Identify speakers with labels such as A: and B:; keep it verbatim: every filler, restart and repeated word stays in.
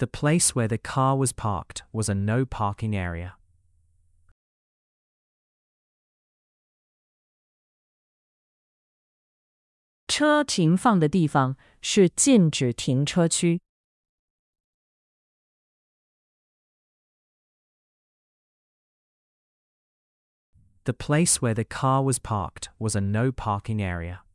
A: The place where the car was parked was a no parking area.
B: 车停放的地方是禁止停车区。
A: The place where the car was parked was a no parking area.